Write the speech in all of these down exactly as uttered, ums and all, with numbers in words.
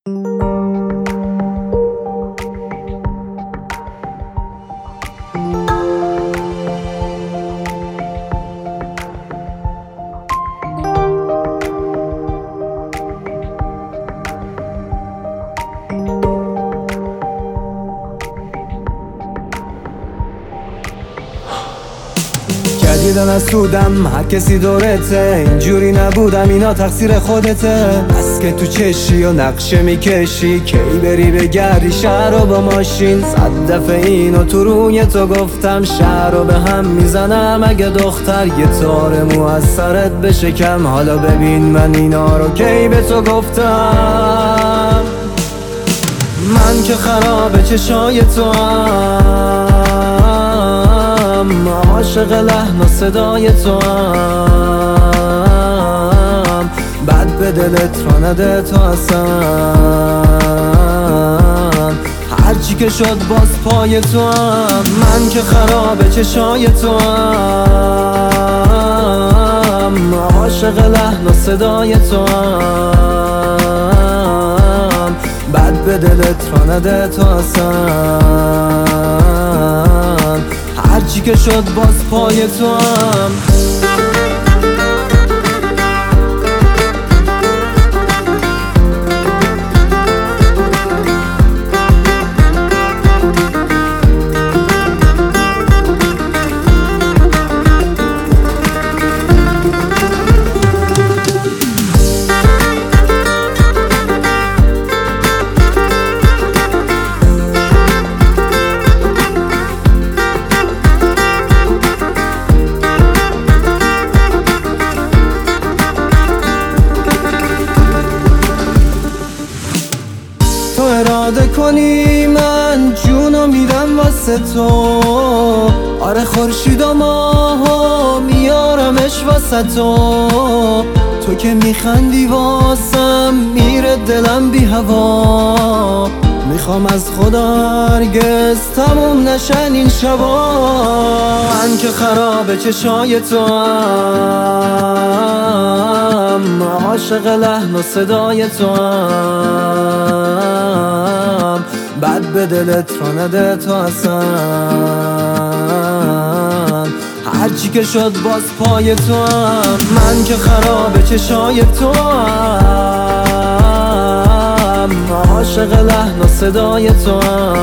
دیدن از سودم هر کسی دورته، اینجوری نبودم اینا تقصیر خودته. از که تو چشی و نقشه میکشی کی بری بگردی شهر رو با ماشین. صد دفعه اینو تو روی تو گفتم شهر رو به هم میزنم اگه دختر یه تار مو از سرت بشکم. حالا ببین من اینا رو کی به تو گفتم. من که خراب چشای تو هم، عاشق لحن و صدای تو هم، بد به دلت را نده تو اصلا. هرچی که شد باز پای تو هم. من که خراب چشای تو هم، عاشق لحن و صدای تو هم، بد به دلت را نده تو اصلا. هرچی که شد باز پای تو هم. تو اراده کنی من جونو میدم واسه تو. آره خورشید و ماهو میارمش واسه تو. تو که میخندی واسم میره دلم بی هوا. میخوام از خدا هرگز تموم نشن این شبا. من که خراب چشای تو هم، عاشق لحن و صدای تو هم، بد به دلت را نده تو اصلا. هرچی که شد باز پای تو هم. من که خراب چشای تو هم، عاشق لحن و صدای تو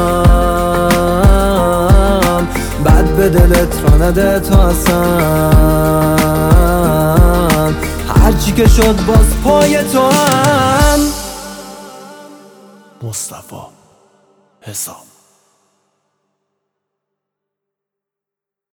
هم، بد به دلت را نده تو اصلا. هرچی که شد باز پای تو هم. مصطفی حسام.